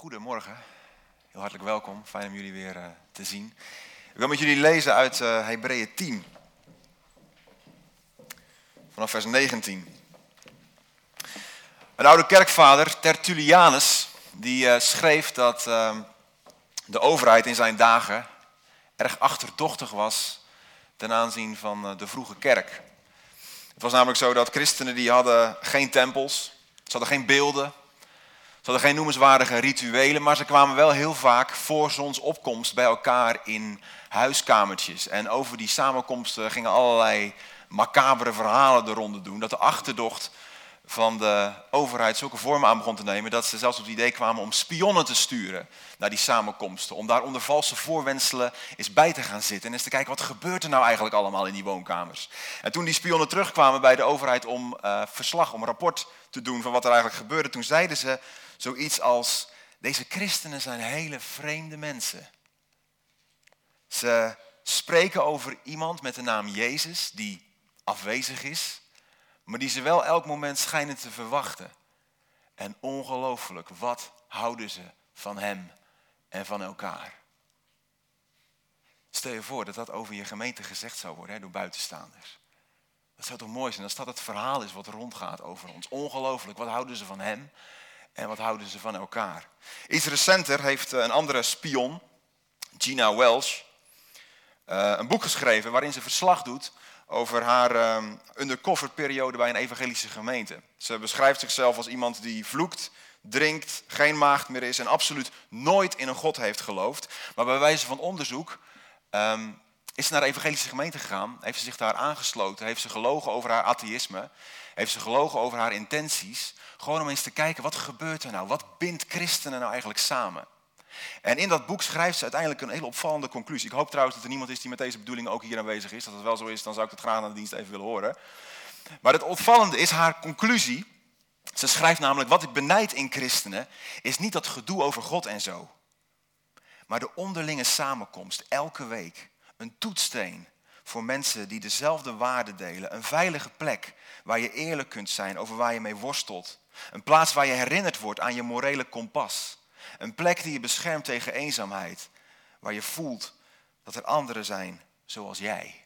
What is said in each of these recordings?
Goedemorgen, heel hartelijk welkom, fijn om jullie weer te zien. Ik wil met jullie lezen uit Hebreeën 10, vanaf vers 19. Een oude kerkvader, Tertullianus, die schreef dat de overheid in zijn dagen erg achterdochtig was ten aanzien van de vroege kerk. Het was namelijk zo dat christenen die hadden geen tempels, ze hadden geen beelden. Ze hadden geen noemenswaardige rituelen, maar ze kwamen wel heel vaak voor zonsopkomst bij elkaar in huiskamertjes. En over die samenkomsten gingen allerlei macabere verhalen de ronde doen. Dat de achterdocht van de overheid zulke vormen aan begon te nemen dat ze zelfs op het idee kwamen om spionnen te sturen naar die samenkomsten. Om daar onder valse voorwendselen eens bij te gaan zitten en eens te kijken wat gebeurt er nou eigenlijk allemaal in die woonkamers. En toen die spionnen terugkwamen bij de overheid om verslag, om rapport te doen van wat er eigenlijk gebeurde, toen zeiden ze zoiets als: deze christenen zijn hele vreemde mensen. Ze spreken over iemand met de naam Jezus die afwezig is, maar die ze wel elk moment schijnen te verwachten. En ongelooflijk, wat houden ze van hem en van elkaar. Stel je voor dat dat over je gemeente gezegd zou worden door buitenstaanders. Dat zou toch mooi zijn als dat het verhaal is wat rondgaat over ons. Ongelooflijk, wat houden ze van hem en wat houden ze van elkaar. Iets recenter heeft een andere spion, Gina Welsh, een boek geschreven waarin ze verslag doet over haar undercoverperiode bij een evangelische gemeente. Ze beschrijft zichzelf als iemand die vloekt, drinkt, geen maagd meer is en absoluut nooit in een God heeft geloofd. Maar bij wijze van onderzoek is ze naar de evangelische gemeente gegaan, heeft ze zich daar aangesloten, heeft ze gelogen over haar atheïsme, heeft ze gelogen over haar intenties, gewoon om eens te kijken wat gebeurt er nou, wat bindt christenen nou eigenlijk samen. En in dat boek schrijft ze uiteindelijk een hele opvallende conclusie. Ik hoop trouwens dat er niemand is die met deze bedoeling ook hier aanwezig is. Dat het wel zo is, dan zou ik het graag aan de dienst even willen horen. Maar het opvallende is haar conclusie. Ze schrijft namelijk: wat ik benijd in christenen is niet dat gedoe over God en zo. Maar de onderlinge samenkomst elke week. Een toetssteen voor mensen die dezelfde waarden delen. Een veilige plek waar je eerlijk kunt zijn over waar je mee worstelt. Een plaats waar je herinnerd wordt aan je morele kompas. Een plek die je beschermt tegen eenzaamheid. Waar je voelt dat er anderen zijn zoals jij.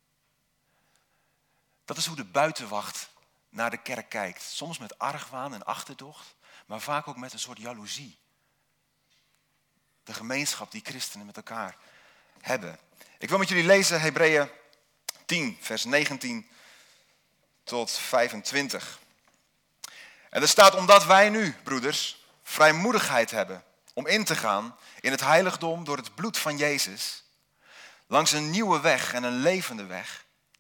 Dat is hoe de buitenwacht naar de kerk kijkt. Soms met argwaan en achterdocht, maar vaak ook met een soort jaloezie. De gemeenschap die christenen met elkaar hebben. Ik wil met jullie lezen Hebreeën 10, vers 19 tot 25. En er staat: omdat wij nu, broeders, vrijmoedigheid hebben om in te gaan in het heiligdom door het bloed van Jezus, langs een nieuwe weg en een levende weg,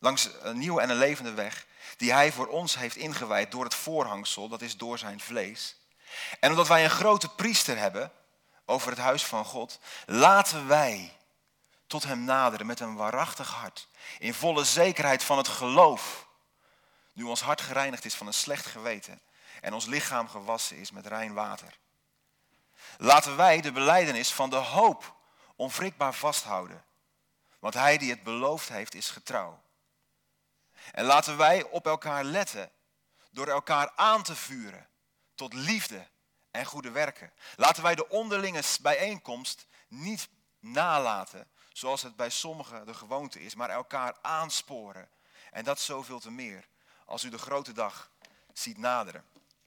die hij voor ons heeft ingewijd door het voorhangsel, dat is door zijn vlees. En omdat wij een grote priester hebben over het huis van God, laten wij tot hem naderen met een waarachtig hart, in volle zekerheid van het geloof, nu ons hart gereinigd is van een slecht geweten en ons lichaam gewassen is met rein water. Laten wij de belijdenis van de hoop onwrikbaar vasthouden, want hij die het beloofd heeft is getrouw. En laten wij op elkaar letten door elkaar aan te vuren tot liefde en goede werken. Laten wij de onderlinge bijeenkomst niet nalaten zoals het bij sommigen de gewoonte is, maar elkaar aansporen. En dat zoveel te meer als u de grote dag ziet naderen.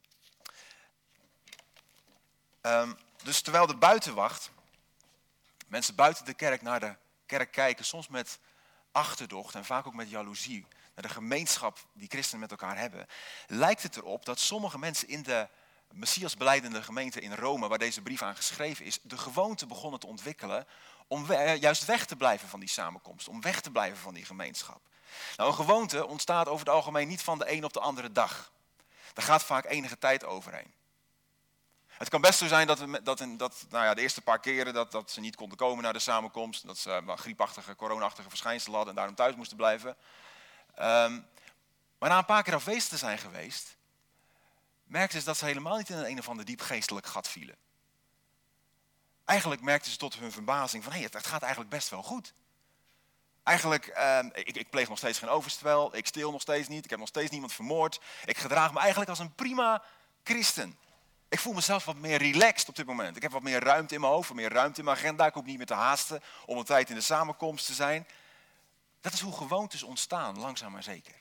Dus terwijl de buitenwacht, mensen buiten de kerk naar de kerk kijken, soms met achterdocht en vaak ook met jaloezie, naar de gemeenschap die christenen met elkaar hebben, lijkt het erop dat sommige mensen in de Messiasbelijdende gemeente in Rome, waar deze brief aan geschreven is, de gewoonte begonnen te ontwikkelen om juist weg te blijven van die samenkomst, om weg te blijven van die gemeenschap. Nou, een gewoonte ontstaat over het algemeen niet van de een op de andere dag. Daar gaat vaak enige tijd overheen. Het kan best zo zijn dat de eerste paar keren dat ze niet konden komen naar de samenkomst, dat ze griepachtige, corona-achtige verschijnselen hadden en daarom thuis moesten blijven. Maar na een paar keer afwezig te zijn geweest, merkten ze dat ze helemaal niet in een of ander diep geestelijk gat vielen. Eigenlijk merkten ze tot hun verbazing van, het gaat eigenlijk best wel goed. Eigenlijk, ik pleeg nog steeds geen overspel, ik steel nog steeds niet, ik heb nog steeds niemand vermoord. Ik gedraag me eigenlijk als een prima christen. Ik voel mezelf wat meer relaxed op dit moment. Ik heb wat meer ruimte in mijn hoofd, wat meer ruimte in mijn agenda. Ik hoef niet meer te haasten om een tijd in de samenkomst te zijn. Dat is hoe gewoontes ontstaan, langzaam maar zeker.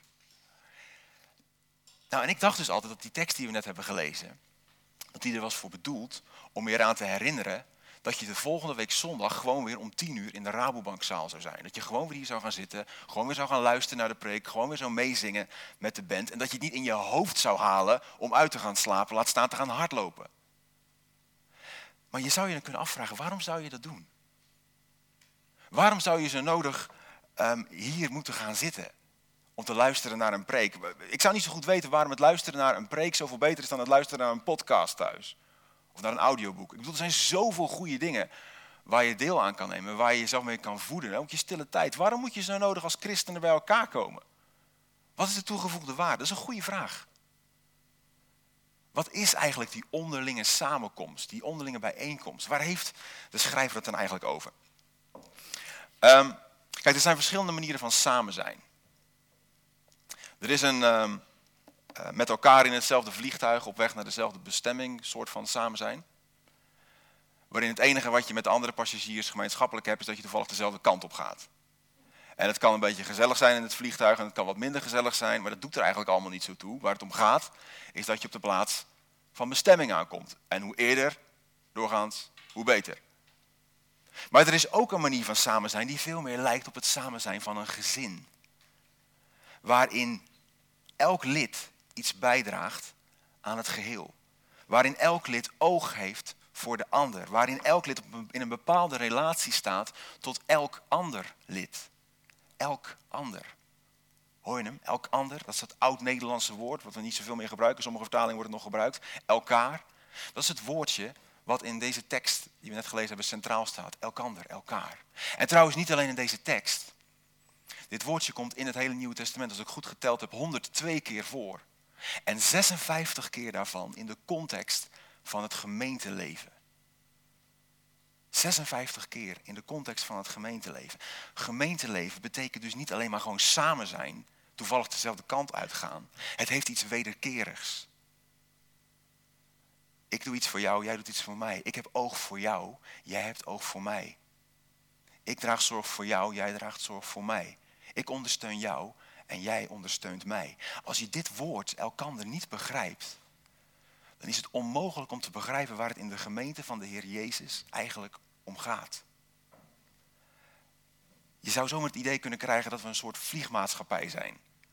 Nou, en ik dacht dus altijd dat die tekst die we net hebben gelezen, dat die er was voor bedoeld om je eraan te herinneren dat je de volgende week zondag gewoon weer om 10:00 in de Rabobankzaal zou zijn. Dat je gewoon weer hier zou gaan zitten, gewoon weer zou gaan luisteren naar de preek, gewoon weer zou meezingen met de band. En dat je het niet in je hoofd zou halen om uit te gaan slapen, laat staan te gaan hardlopen. Maar je zou je dan kunnen afvragen, waarom zou je dat doen? Waarom zou je zo nodig hier moeten gaan zitten om te luisteren naar een preek? Ik zou niet zo goed weten waarom het luisteren naar een preek zoveel beter is dan het luisteren naar een podcast thuis. Of naar een audioboek. Ik bedoel, er zijn zoveel goede dingen waar je deel aan kan nemen, waar je jezelf mee kan voeden. Ook je stille tijd. Waarom moet je zo nodig als christenen bij elkaar komen? Wat is de toegevoegde waarde? Dat is een goede vraag. Wat is eigenlijk die onderlinge samenkomst, die onderlinge bijeenkomst? Waar heeft de schrijver het dan eigenlijk over? Kijk, er zijn verschillende manieren van samen zijn. Er is een met elkaar in hetzelfde vliegtuig op weg naar dezelfde bestemming soort van samen zijn. Waarin het enige wat je met de andere passagiers gemeenschappelijk hebt is dat je toevallig dezelfde kant op gaat. En het kan een beetje gezellig zijn in het vliegtuig en het kan wat minder gezellig zijn, maar dat doet er eigenlijk allemaal niet zo toe. Waar het om gaat is dat je op de plaats van bestemming aankomt. En hoe eerder, doorgaans, hoe beter. Maar er is ook een manier van samen zijn die veel meer lijkt op het samen zijn van een gezin. Waarin elk lid iets bijdraagt aan het geheel. Waarin elk lid oog heeft voor de ander. Waarin elk lid in een bepaalde relatie staat tot elk ander lid. Elk ander. Hoor je hem? Elk ander. Dat is dat oud-Nederlandse woord wat we niet zoveel meer gebruiken. Sommige vertalingen wordt het nog gebruikt. Elkaar. Dat is het woordje wat in deze tekst die we net gelezen hebben centraal staat. Elkander, elkaar. En trouwens niet alleen in deze tekst. Dit woordje komt in het hele Nieuwe Testament, als ik goed geteld heb, 102 keer voor. En 56 keer daarvan in de context van het gemeenteleven. 56 keer in de context van het gemeenteleven. Gemeenteleven betekent dus niet alleen maar gewoon samen zijn, toevallig dezelfde kant uitgaan. Het heeft iets wederkerigs. Ik doe iets voor jou, jij doet iets voor mij. Ik heb oog voor jou, jij hebt oog voor mij. Ik draag zorg voor jou, jij draagt zorg voor mij. Ik ondersteun jou en jij ondersteunt mij. Als je dit woord elkander niet begrijpt, dan is het onmogelijk om te begrijpen waar het in de gemeente van de Heer Jezus eigenlijk om gaat. Je zou zomaar het idee kunnen krijgen dat we een soort vliegmaatschappij zijn.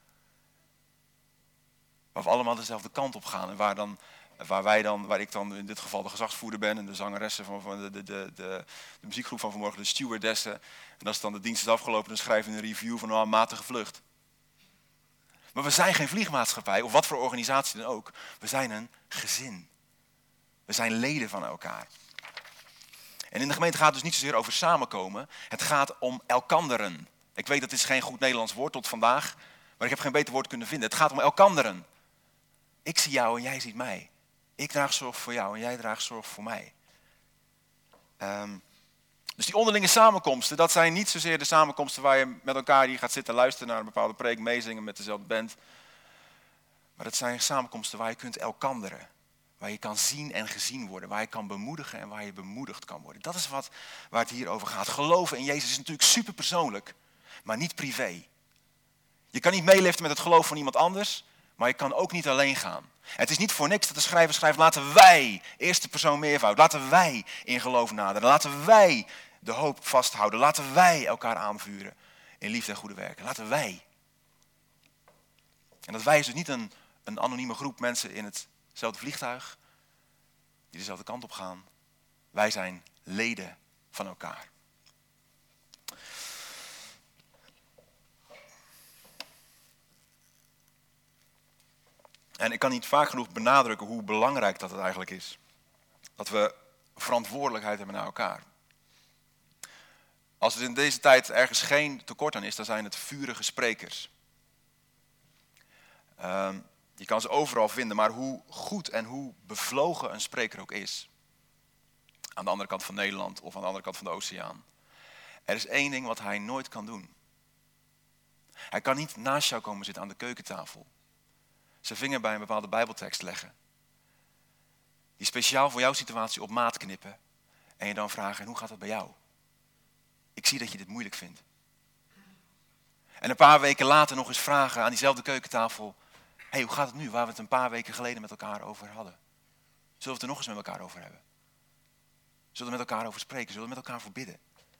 Waar we allemaal dezelfde kant op gaan en waar ik dan in dit geval de gezagsvoerder ben en de zangeressen van de muziekgroep van vanmorgen, de stewardessen. En als dan de dienst is afgelopen, dan schrijven we een review van een matige vlucht. Maar we zijn geen vliegmaatschappij, of wat voor organisatie dan ook. We zijn een gezin. We zijn leden van elkaar. En in de gemeente gaat het dus niet zozeer over samenkomen. Het gaat om elkanderen. Ik weet dat dit is geen goed Nederlands woord tot vandaag, maar ik heb geen beter woord kunnen vinden. Het gaat om elkanderen. Ik zie jou en jij ziet mij. Ik draag zorg voor jou en jij draagt zorg voor mij. Dus die onderlinge samenkomsten, dat zijn niet zozeer de samenkomsten waar je met elkaar hier gaat zitten luisteren naar een bepaalde preek, meezingen met dezelfde band. Maar dat zijn samenkomsten waar je kunt elkanderen. Waar je kan zien en gezien worden. Waar je kan bemoedigen en waar je bemoedigd kan worden. Dat is waar het hier over gaat. Geloven in Jezus is natuurlijk super persoonlijk, maar niet privé. Je kan niet meeliften met het geloof van iemand anders, maar je kan ook niet alleen gaan. Het is niet voor niks dat de schrijver schrijft, laten wij, eerste persoon meervoud, laten wij in geloof naderen. Laten wij de hoop vasthouden. Laten wij elkaar aanvuren in liefde en goede werken. Laten wij. En dat wij is dus niet een anonieme groep mensen in hetzelfde vliegtuig die dezelfde kant op gaan. Wij zijn leden van elkaar. En ik kan niet vaak genoeg benadrukken hoe belangrijk dat het eigenlijk is. Dat we verantwoordelijkheid hebben naar elkaar. Als er in deze tijd ergens geen tekort aan is, dan zijn het vurige sprekers. Je kan ze overal vinden, maar hoe goed en hoe bevlogen een spreker ook is. Aan de andere kant van Nederland of aan de andere kant van de oceaan. Er is één ding wat hij nooit kan doen. Hij kan niet naast jou komen zitten aan de keukentafel. Zijn vinger bij een bepaalde bijbeltekst leggen. Die speciaal voor jouw situatie op maat knippen. En je dan vragen, en hoe gaat het bij jou? Ik zie dat je dit moeilijk vindt. En een paar weken later nog eens vragen aan diezelfde keukentafel. Hey, hoe gaat het nu? Waar we het een paar weken geleden met elkaar over hadden. Zullen we het er nog eens met elkaar over hebben? Zullen we met elkaar over spreken? Zullen we met elkaar voor bidden?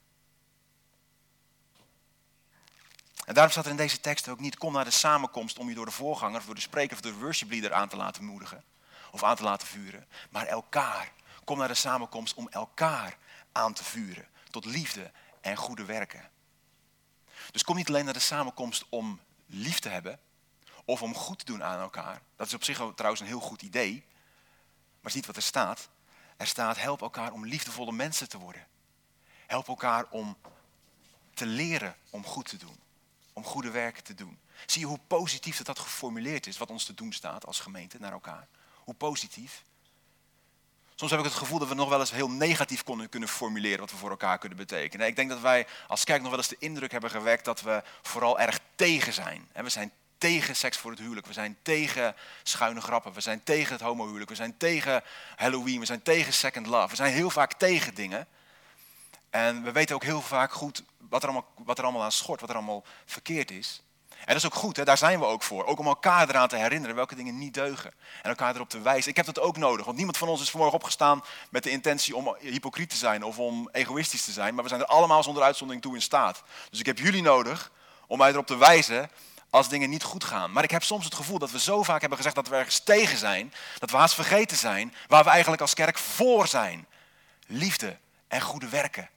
En daarom staat er in deze tekst ook niet, kom naar de samenkomst om je door de voorganger, of door de spreker of door de worship leader aan te laten moedigen. Of aan te laten vuren. Maar elkaar. Kom naar de samenkomst om elkaar aan te vuren. Tot liefde en goede werken. Dus kom niet alleen naar de samenkomst om lief te hebben. Of om goed te doen aan elkaar. Dat is op zich trouwens een heel goed idee. Maar zie wat er staat. Er staat, help elkaar om liefdevolle mensen te worden. Help elkaar om te leren om goed te doen. Om goede werken te doen. Zie je hoe positief dat geformuleerd is, wat ons te doen staat als gemeente naar elkaar. Hoe positief. Soms heb ik het gevoel dat we nog wel eens heel negatief kunnen formuleren wat we voor elkaar kunnen betekenen. Ik denk dat wij als kerk nog wel eens de indruk hebben gewekt dat we vooral erg tegen zijn. We zijn tegen seks voor het huwelijk, we zijn tegen schuine grappen, we zijn tegen het homohuwelijk, we zijn tegen Halloween, we zijn tegen second love. We zijn heel vaak tegen dingen. En we weten ook heel vaak goed wat er allemaal aan schort, wat er allemaal verkeerd is. En dat is ook goed, hè? Daar zijn we ook voor. Ook om elkaar eraan te herinneren welke dingen niet deugen. En elkaar erop te wijzen. Ik heb dat ook nodig, want niemand van ons is vanmorgen opgestaan met de intentie om hypocriet te zijn of om egoïstisch te zijn. Maar we zijn er allemaal zonder uitzondering toe in staat. Dus ik heb jullie nodig om mij erop te wijzen als dingen niet goed gaan. Maar ik heb soms het gevoel dat we zo vaak hebben gezegd dat we ergens tegen zijn, dat we haast vergeten zijn waar we eigenlijk als kerk voor zijn. Liefde en goede werken.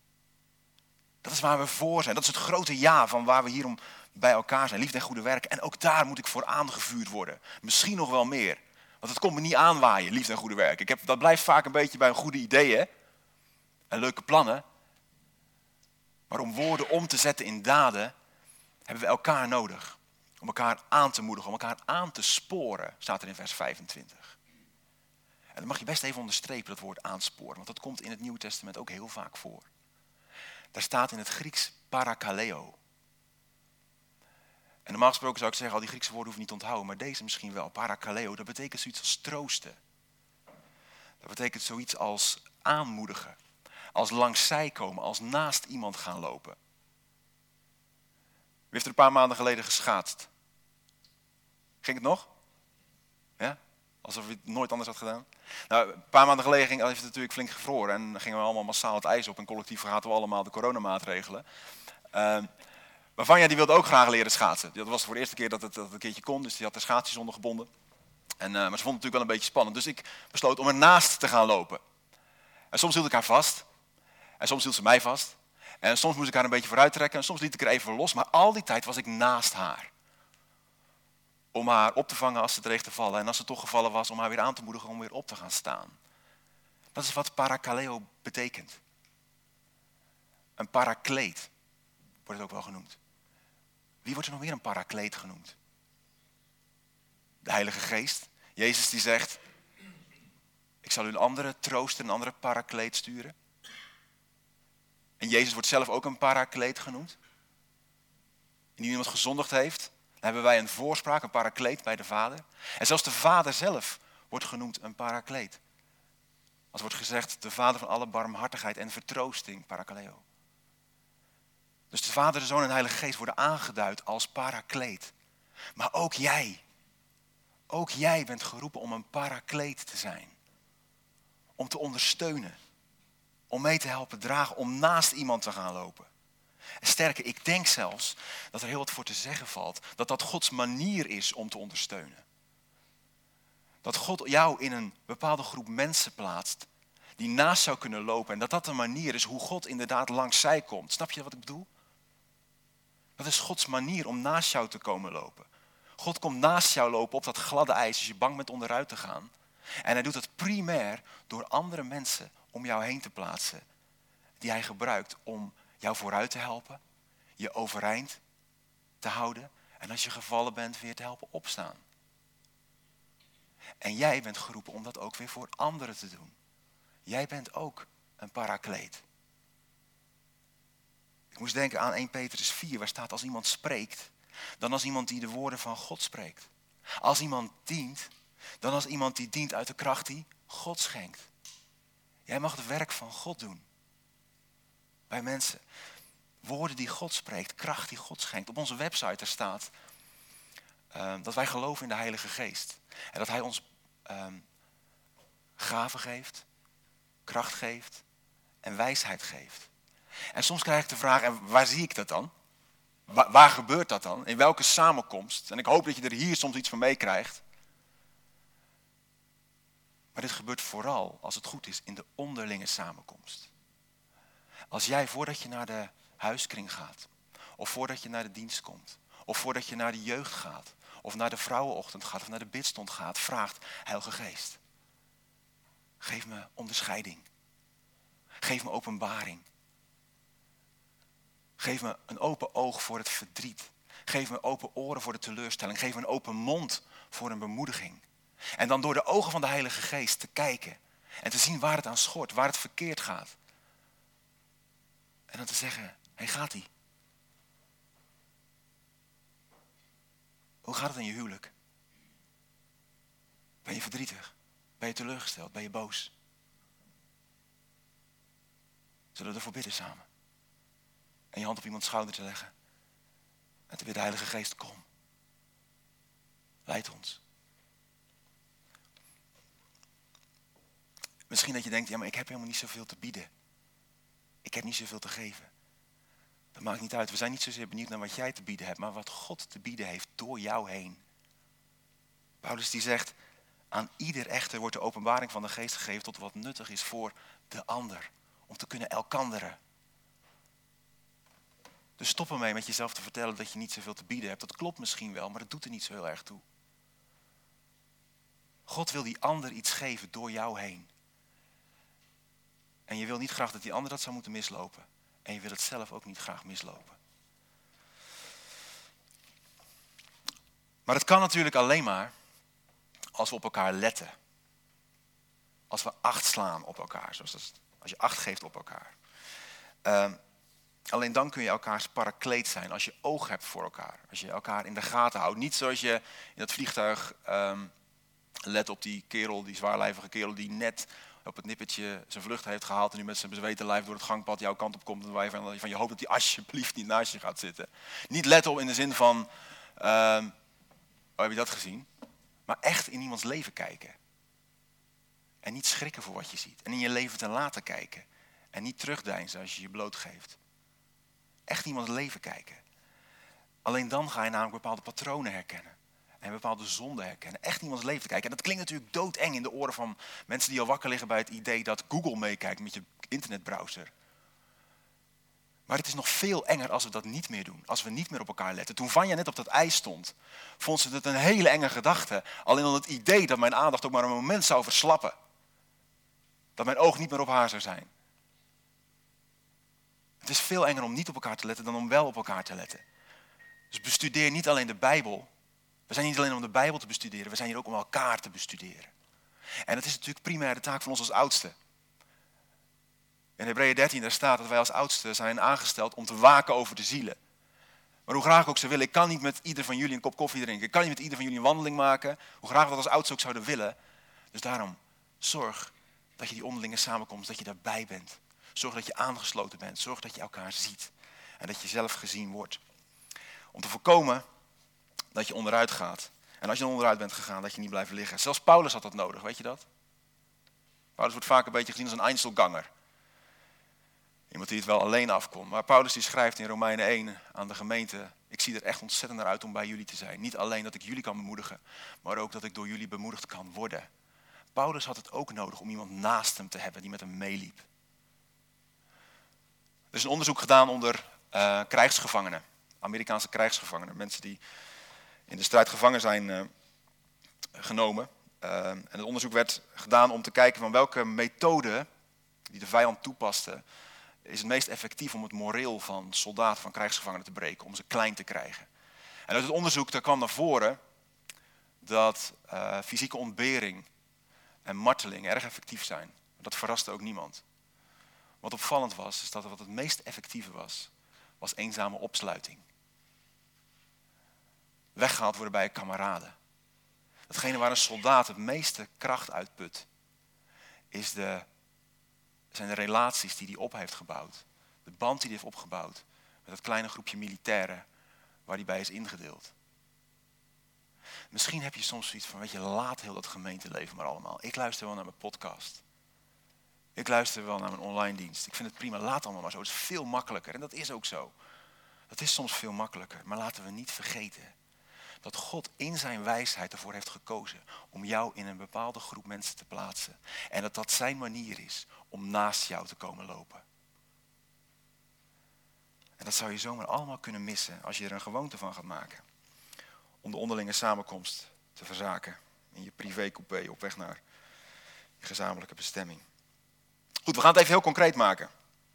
Dat is waar we voor zijn. Dat is het grote ja van waar we hier om bij elkaar zijn. Liefde en goede werken. En ook daar moet ik voor aangevuurd worden. Misschien nog wel meer. Want het komt me niet aanwaaien, liefde en goede werken. Dat blijft vaak een beetje bij goede ideeën. En leuke plannen. Maar om woorden om te zetten in daden, hebben we elkaar nodig. Om elkaar aan te moedigen, om elkaar aan te sporen, staat er in vers 25. En dat mag je best even onderstrepen, dat woord aansporen. Want dat komt in het Nieuwe Testament ook heel vaak voor. Daar staat in het Grieks parakaleo. En normaal gesproken zou ik zeggen, al die Griekse woorden hoef je niet te onthouden, maar deze misschien wel. Parakaleo, dat betekent zoiets als troosten. Dat betekent zoiets als aanmoedigen. Als langs zij komen, als naast iemand gaan lopen. Wie heeft er een paar maanden geleden geschaatst? Ging het nog? Ja? Alsof je het nooit anders had gedaan? Nou, een paar maanden geleden heeft het natuurlijk flink gevroren. En gingen we allemaal massaal het ijs op. En collectief vergaten we allemaal de coronamaatregelen. Maar Vanja die wilde ook graag leren schaatsen. Dat was voor de eerste keer dat het een keertje kon. Dus die had de schaatsjes ondergebonden. Maar ze vond het natuurlijk wel een beetje spannend. Dus ik besloot om ernaast te gaan lopen. En soms hield ik haar vast. En soms hield ze mij vast. En soms moest ik haar een beetje vooruit trekken. En soms liet ik er even los. Maar al die tijd was ik naast haar. Om haar op te vangen als ze dreig te vallen. En als ze toch gevallen was, om haar weer aan te moedigen om weer op te gaan staan. Dat is wat parakaleo betekent. Een parakleet wordt het ook wel genoemd. Wie wordt er nog meer een parakleet genoemd? De Heilige Geest. Jezus die zegt, ik zal u een andere trooster, een andere parakleet sturen. En Jezus wordt zelf ook een parakleet genoemd. Indien iemand gezondigd heeft, dan hebben wij een voorspraak, een parakleet bij de Vader. En zelfs de Vader zelf wordt genoemd een parakleet. Als wordt gezegd, de Vader van alle barmhartigheid en vertroosting, parakaleo. Dus de Vader, de Zoon en de Heilige Geest worden aangeduid als parakleet. Maar ook jij bent geroepen om een parakleet te zijn. Om te ondersteunen. Om mee te helpen dragen, om naast iemand te gaan lopen. En sterker, ik denk zelfs dat er heel wat voor te zeggen valt. Dat dat Gods manier is om te ondersteunen. Dat God jou in een bepaalde groep mensen plaatst die naast zou kunnen lopen. En dat dat de manier is hoe God inderdaad langs zij komt. Snap je wat ik bedoel? Dat is Gods manier om naast jou te komen lopen. God komt naast jou lopen op dat gladde ijs als je bang bent onderuit te gaan. En hij doet dat primair door andere mensen om jou heen te plaatsen. Die hij gebruikt om jou vooruit te helpen. Je overeind te houden. En als je gevallen bent weer te helpen opstaan. En jij bent geroepen om dat ook weer voor anderen te doen. Jij bent ook een parakleet. Ik moest denken aan 1 Petrus 4, waar staat als iemand spreekt, dan als iemand die de woorden van God spreekt. Als iemand dient, dan als iemand die dient uit de kracht die God schenkt. Jij mag het werk van God doen. Bij mensen. Woorden die God spreekt, kracht die God schenkt. Op onze website er staat dat wij geloven in de Heilige Geest. En dat hij ons gaven geeft, kracht geeft en wijsheid geeft. En soms krijg ik de vraag, en waar zie ik dat dan? Waar gebeurt dat dan? In welke samenkomst? En ik hoop dat je er hier soms iets van meekrijgt. Maar dit gebeurt vooral, als het goed is, in de onderlinge samenkomst. Als jij voordat je naar de huiskring gaat, of voordat je naar de dienst komt, of voordat je naar de jeugd gaat, of naar de vrouwenochtend gaat, of naar de bidstond gaat, vraagt, Heilige Geest, geef me onderscheiding. Geef me openbaring. Geef me een open oog voor het verdriet. Geef me open oren voor de teleurstelling. Geef me een open mond voor een bemoediging. En dan door de ogen van de Heilige Geest te kijken. En te zien waar het aan schort, waar het verkeerd gaat. En dan te zeggen, hey, gaat-ie? Hoe gaat het in je huwelijk? Ben je verdrietig? Ben je teleurgesteld? Ben je boos? Zullen we ervoor bidden samen? En je hand op iemands schouder te leggen. En te bidden, Heilige Geest, kom. Leid ons. Misschien dat je denkt, ja, maar ik heb helemaal niet zoveel te bieden. Ik heb niet zoveel te geven. Dat maakt niet uit. We zijn niet zozeer benieuwd naar wat jij te bieden hebt, maar wat God te bieden heeft door jou heen. Paulus die zegt, aan ieder echter wordt de openbaring van de Geest gegeven tot wat nuttig is voor de ander. Om te kunnen elkanderen. Dus stop ermee met jezelf te vertellen dat je niet zoveel te bieden hebt. Dat klopt misschien wel, maar dat doet er niet zo heel erg toe. God wil die ander iets geven door jou heen. En je wil niet graag dat die ander dat zou moeten mislopen. En je wil het zelf ook niet graag mislopen. Maar het kan natuurlijk alleen maar als we op elkaar letten. Als we acht slaan op elkaar. Als je acht geeft op elkaar. Alleen dan kun je elkaars parakleet zijn. Als je oog hebt voor elkaar. Als je elkaar in de gaten houdt. Niet zoals je in dat vliegtuig let op die kerel, die zwaarlijvige kerel die net op het nippertje zijn vlucht heeft gehaald en nu met zijn bezweten lijf door het gangpad jouw kant op komt en waar je van je hoopt dat hij alsjeblieft niet naast je gaat zitten. Niet letten op in de zin van, heb je dat gezien? Maar echt in iemands leven kijken. En niet schrikken voor wat je ziet. En in je leven te laten kijken. En niet terugdeinzen als je je blootgeeft. Echt in iemands leven kijken. Alleen dan ga je namelijk bepaalde patronen herkennen. En bepaalde zonden herkennen. Echt iemands leven te kijken. En dat klinkt natuurlijk doodeng in de oren van mensen die al wakker liggen bij het idee dat Google meekijkt met je internetbrowser. Maar het is nog veel enger als we dat niet meer doen. Als we niet meer op elkaar letten. Toen Vanja net op dat ijs stond, vond ze het een hele enge gedachte. Alleen al het idee dat mijn aandacht ook maar een moment zou verslappen. Dat mijn oog niet meer op haar zou zijn. Het is veel enger om niet op elkaar te letten dan om wel op elkaar te letten. Dus bestudeer niet alleen de Bijbel. We zijn niet alleen om de Bijbel te bestuderen, we zijn hier ook om elkaar te bestuderen. En dat is natuurlijk primair de taak van ons als oudsten. In Hebreeën 13 daar staat dat wij als oudsten zijn aangesteld om te waken over de zielen. Maar hoe graag ik ook zou willen, ik kan niet met ieder van jullie een kop koffie drinken. Ik kan niet met ieder van jullie een wandeling maken. Hoe graag we dat als oudsten ook zouden willen. Dus daarom, zorg dat je die onderlinge samenkomst, dat je daarbij bent. Zorg dat je aangesloten bent. Zorg dat je elkaar ziet. En dat je zelf gezien wordt. Om te voorkomen dat je onderuit gaat. En als je dan onderuit bent gegaan, dat je niet blijft liggen. Zelfs Paulus had dat nodig, weet je dat? Paulus wordt vaak een beetje gezien als een Einzelganger. Iemand die het wel alleen af kon. Maar Paulus die schrijft in Romeinen 1 aan de gemeente: ik zie er echt ontzettend naar uit om bij jullie te zijn. Niet alleen dat ik jullie kan bemoedigen, maar ook dat ik door jullie bemoedigd kan worden. Paulus had het ook nodig om iemand naast hem te hebben die met hem meeliep. Er is een onderzoek gedaan onder krijgsgevangenen. Amerikaanse krijgsgevangenen. Mensen die in de strijd gevangen zijn genomen. En het onderzoek werd gedaan om te kijken van welke methode die de vijand toepaste is het meest effectief om het moreel van soldaten, van krijgsgevangenen te breken, om ze klein te krijgen. En uit het onderzoek daar kwam naar voren dat fysieke ontbering en marteling erg effectief zijn. Dat verraste ook niemand. Wat opvallend was, is dat wat het meest effectieve was eenzame opsluiting. Weggehaald worden bij kameraden. Datgene waar een soldaat het meeste kracht uitput, zijn de relaties die hij op heeft gebouwd. De band die hij heeft opgebouwd met dat kleine groepje militairen waar hij bij is ingedeeld. Misschien heb je soms zoiets van, weet je, laat heel dat gemeenteleven maar allemaal. Ik luister wel naar mijn podcast. Ik luister wel naar mijn online dienst. Ik vind het prima, laat allemaal maar zo. Het is veel makkelijker en dat is ook zo. Dat is soms veel makkelijker. Maar laten we niet vergeten dat God in zijn wijsheid ervoor heeft gekozen om jou in een bepaalde groep mensen te plaatsen. En dat dat zijn manier is om naast jou te komen lopen. En dat zou je zomaar allemaal kunnen missen als je er een gewoonte van gaat maken. Om de onderlinge samenkomst te verzaken in je privécoupé op weg naar je gezamenlijke bestemming. Goed, we gaan het even heel concreet maken.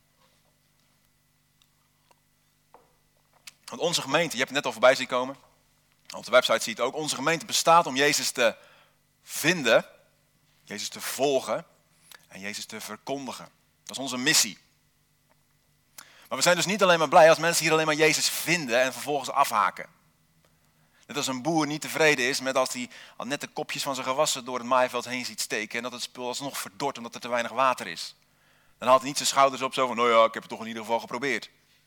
Want onze gemeente, je hebt het net al voorbij zien komen. Op de website zie je het ook. Onze gemeente bestaat om Jezus te vinden, Jezus te volgen en Jezus te verkondigen. Dat is onze missie. Maar we zijn dus niet alleen maar blij als mensen hier alleen maar Jezus vinden en vervolgens afhaken. Net als een boer niet tevreden is met als hij al net de kopjes van zijn gewassen door het maaiveld heen ziet steken en dat het spul alsnog verdort omdat er te weinig water is. Dan haalt hij niet zijn schouders op zo van, nou ja, ik heb het toch in ieder geval geprobeerd.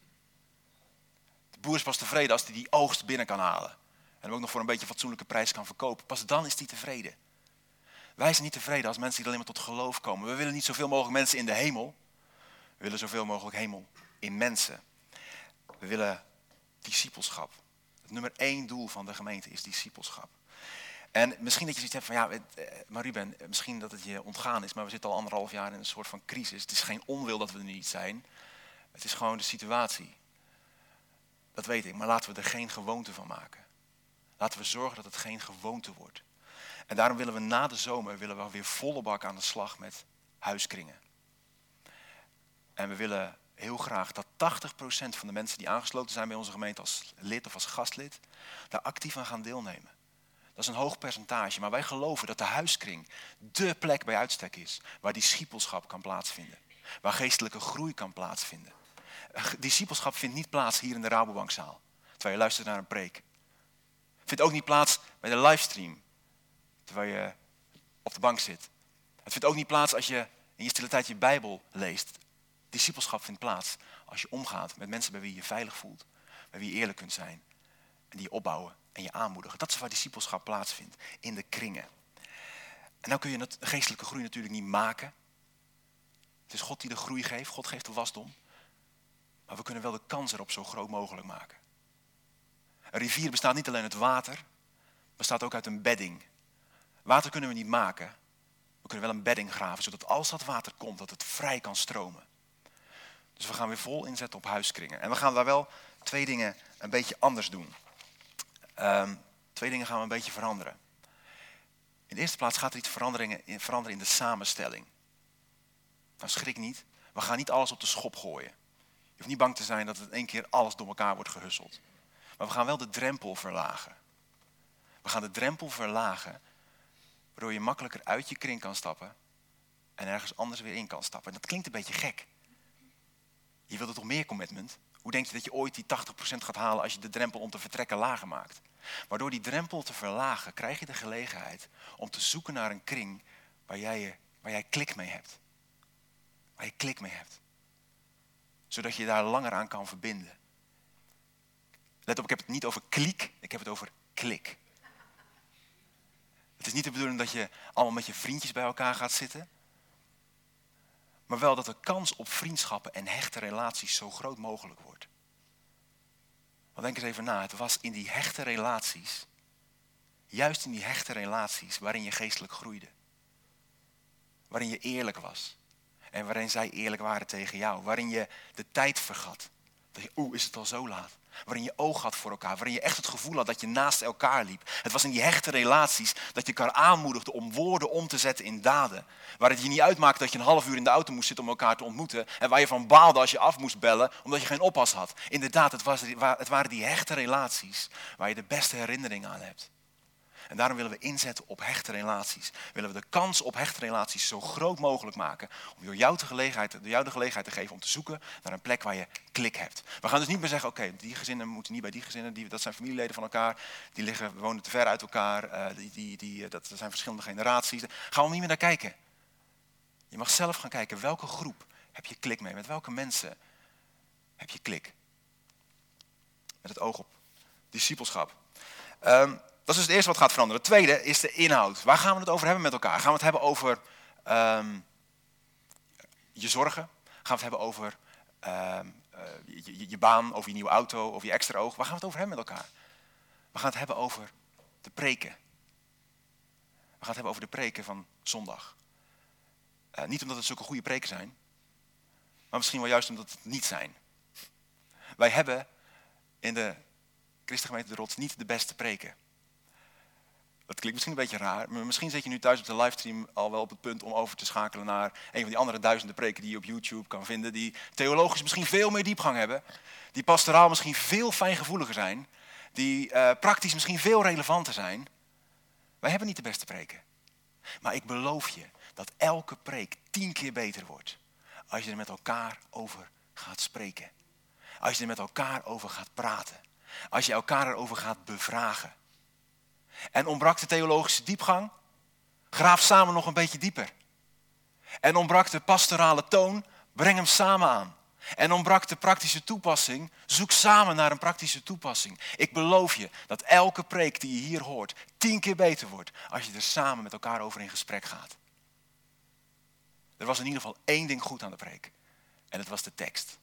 De boer is pas tevreden als hij die oogst binnen kan halen. En hem ook nog voor een beetje fatsoenlijke prijs kan verkopen. Pas dan is hij tevreden. Wij zijn niet tevreden als mensen hier alleen maar tot geloof komen. We willen niet zoveel mogelijk mensen in de hemel. We willen zoveel mogelijk hemel in mensen. We willen discipelschap. Het nummer 1 doel van de gemeente is discipelschap. En misschien dat je zoiets hebt van, ja, maar Ruben, misschien dat het je ontgaan is, maar we zitten al 1,5 jaar in een soort van crisis. Het is geen onwil dat we er niet zijn. Het is gewoon de situatie. Dat weet ik, maar laten we er geen gewoonte van maken. Laten we zorgen dat het geen gewoonte wordt. En daarom willen we na de zomer weer volle bak aan de slag met huiskringen. En we willen heel graag dat 80% van de mensen die aangesloten zijn bij onze gemeente als lid of als gastlid, daar actief aan gaan deelnemen. Dat is een hoog percentage, maar wij geloven dat de huiskring dé plek bij uitstek is waar discipelschap kan plaatsvinden. Waar geestelijke groei kan plaatsvinden. Discipelschap vindt niet plaats hier in de Rabobankzaal, terwijl je luistert naar een preek. Vindt ook niet plaats bij de livestream, terwijl je op de bank zit. Het vindt ook niet plaats als je in je stille tijd je Bijbel leest. Discipelschap vindt plaats als je omgaat met mensen bij wie je je veilig voelt. Bij wie je eerlijk kunt zijn. En die je opbouwen en je aanmoedigen. Dat is waar discipelschap plaatsvindt. In de kringen. En nou kun je de geestelijke groei natuurlijk niet maken. Het is God die de groei geeft. God geeft de wasdom. Maar we kunnen wel de kans erop zo groot mogelijk maken. Een rivier bestaat niet alleen uit water. Bestaat ook uit een bedding. Water kunnen we niet maken. We kunnen wel een bedding graven. Zodat als dat water komt, dat het vrij kan stromen. Dus we gaan weer vol inzetten op huiskringen. En we gaan daar wel 2 dingen een beetje anders doen. 2 dingen gaan we een beetje veranderen. In de eerste plaats gaat er iets veranderen in de samenstelling. Nou, schrik niet. We gaan niet alles op de schop gooien. Je hoeft niet bang te zijn dat het in één keer alles door elkaar wordt gehusseld. Maar we gaan wel de drempel verlagen. We gaan de drempel verlagen, waardoor je makkelijker uit je kring kan stappen en ergens anders weer in kan stappen. En dat klinkt een beetje gek. Je wilt er toch meer commitment? Hoe denk je dat je ooit die 80% gaat halen als je de drempel om te vertrekken lager maakt? Maar door die drempel te verlagen krijg je de gelegenheid om te zoeken naar een kring waar jij klik mee hebt. Waar je klik mee hebt. Zodat je daar langer aan kan verbinden. Let op, ik heb het niet over kliek, ik heb het over klik. Het is niet de bedoeling dat je allemaal met je vriendjes bij elkaar gaat zitten. Maar wel dat de kans op vriendschappen en hechte relaties zo groot mogelijk wordt. Want denk eens even na, het was in die hechte relaties, juist in die hechte relaties waarin je geestelijk groeide. Waarin je eerlijk was. En waarin zij eerlijk waren tegen jou. Waarin je de tijd vergat. Dat je, is het al zo laat. Waarin je oog had voor elkaar. Waarin je echt het gevoel had dat je naast elkaar liep. Het was in die hechte relaties dat je elkaar aanmoedigde om woorden om te zetten in daden. Waar het je niet uitmaakte dat je een half uur in de auto moest zitten om elkaar te ontmoeten. En waar je van baalde als je af moest bellen omdat je geen oppas had. Inderdaad, het waren die hechte relaties waar je de beste herinneringen aan hebt. En daarom willen we inzetten op hechte relaties. Willen we de kans op hechte relaties zo groot mogelijk maken. Om jou de gelegenheid te geven om te zoeken naar een plek waar je klik hebt. We gaan dus niet meer zeggen, oké, die gezinnen moeten niet bij die gezinnen. Dat zijn familieleden van elkaar. Die wonen te ver uit elkaar. Dat zijn verschillende generaties. Daar gaan we niet meer naar kijken. Je mag zelf gaan kijken, welke groep heb je klik mee? Met welke mensen heb je klik? Met het oog op discipelschap. Dat is dus het eerste wat gaat veranderen. Het tweede is de inhoud. Waar gaan we het over hebben met elkaar? Gaan we het hebben over je zorgen? Gaan we het hebben over je baan, over je nieuwe auto, over je extra oog? Waar gaan we het over hebben met elkaar? We gaan het hebben over de preken. We gaan het hebben over de preken van zondag. Niet omdat het zulke goede preken zijn, maar misschien wel juist omdat het niet zijn. Wij hebben in de Christengemeente De Rots niet de beste preken. Dat klinkt misschien een beetje raar, maar misschien zit je nu thuis op de livestream al wel op het punt om over te schakelen naar een van die andere duizenden preken die je op YouTube kan vinden, die theologisch misschien veel meer diepgang hebben, die pastoraal misschien veel fijngevoeliger zijn, die praktisch misschien veel relevanter zijn. Wij hebben niet de beste preken. Maar ik beloof je dat elke preek 10 keer beter wordt als je er met elkaar over gaat spreken. Als je er met elkaar over gaat praten. Als je elkaar erover gaat bevragen. En ontbrak de theologische diepgang? Graaf samen nog een beetje dieper. En ontbrak de pastorale toon? Breng hem samen aan. En ontbrak de praktische toepassing? Zoek samen naar een praktische toepassing. Ik beloof je dat elke preek die je hier hoort 10 keer beter wordt als je er samen met elkaar over in gesprek gaat. Er was in ieder geval 1 ding goed aan de preek. En het was de tekst.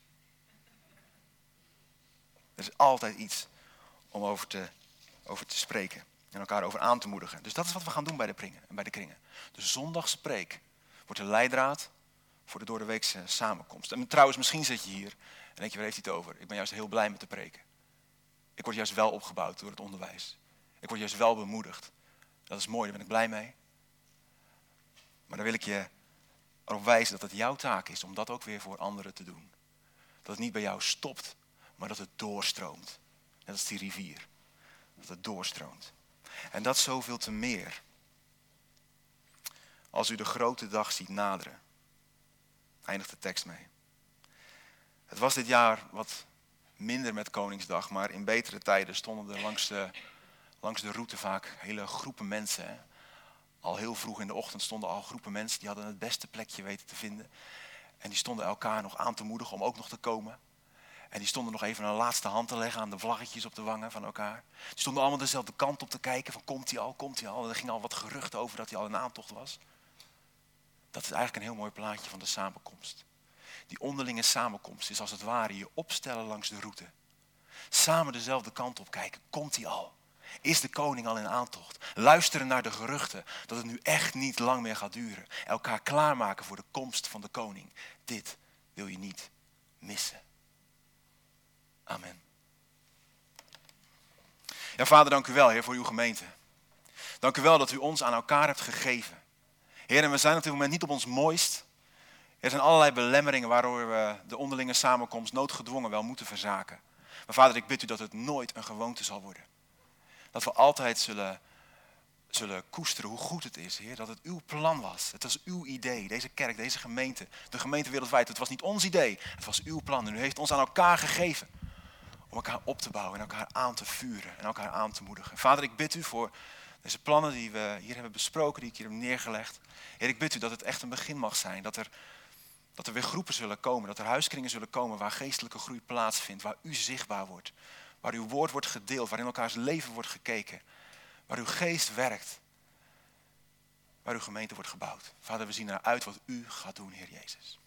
Er is altijd iets om over te spreken. En elkaar over aan te moedigen. Dus dat is wat we gaan doen bij de kringen. De zondagse preek wordt de leidraad voor de doordeweekse samenkomst. En trouwens, misschien zit je hier en denk je, waar heeft hij het over? Ik ben juist heel blij met de preken. Ik word juist wel opgebouwd door het onderwijs. Ik word juist wel bemoedigd. Dat is mooi, daar ben ik blij mee. Maar dan wil ik je erop wijzen dat het jouw taak is om dat ook weer voor anderen te doen. Dat het niet bij jou stopt, maar dat het doorstroomt. Net als die rivier. Dat het doorstroomt. En dat zoveel te meer. Als u de grote dag ziet naderen. Eindigt de tekst mee. Het was dit jaar wat minder met Koningsdag, maar in betere tijden stonden er langs de route vaak hele groepen mensen. Hè. Al heel vroeg in de ochtend stonden al groepen mensen, die hadden het beste plekje weten te vinden. En die stonden elkaar nog aan te moedigen om ook nog te komen. En die stonden nog even een laatste hand te leggen aan de vlaggetjes op de wangen van elkaar. Die stonden allemaal dezelfde kant op te kijken van komt hij al, komt hij al. En er ging al wat geruchten over dat hij al in aantocht was. Dat is eigenlijk een heel mooi plaatje van de samenkomst. Die onderlinge samenkomst is als het ware je opstellen langs de route. Samen dezelfde kant op kijken, komt hij al? Is de koning al in aantocht? Luisteren naar de geruchten dat het nu echt niet lang meer gaat duren. Elkaar klaarmaken voor de komst van de koning. Dit wil je niet missen. Amen. Ja, Vader, dank u wel, Heer, voor uw gemeente. Dank u wel dat u ons aan elkaar hebt gegeven. Heer, en we zijn op dit moment niet op ons mooist. Er zijn allerlei belemmeringen waardoor we de onderlinge samenkomst noodgedwongen wel moeten verzaken. Maar Vader, ik bid u dat het nooit een gewoonte zal worden. Dat we altijd zullen koesteren hoe goed het is, Heer. Dat het uw plan was. Het was uw idee, deze kerk, deze gemeente. De gemeente wereldwijd. Het was niet ons idee. Het was uw plan. En u heeft ons aan elkaar gegeven. Om elkaar op te bouwen en elkaar aan te vuren en elkaar aan te moedigen. Vader, ik bid u voor deze plannen die we hier hebben besproken, die ik hier heb neergelegd. Heer, ik bid u dat het echt een begin mag zijn. Dat er weer groepen zullen komen, dat er huiskringen zullen komen waar geestelijke groei plaatsvindt. Waar u zichtbaar wordt. Waar uw woord wordt gedeeld, waarin elkaars leven wordt gekeken. Waar uw geest werkt. Waar uw gemeente wordt gebouwd. Vader, we zien naar uit wat u gaat doen, Heer Jezus.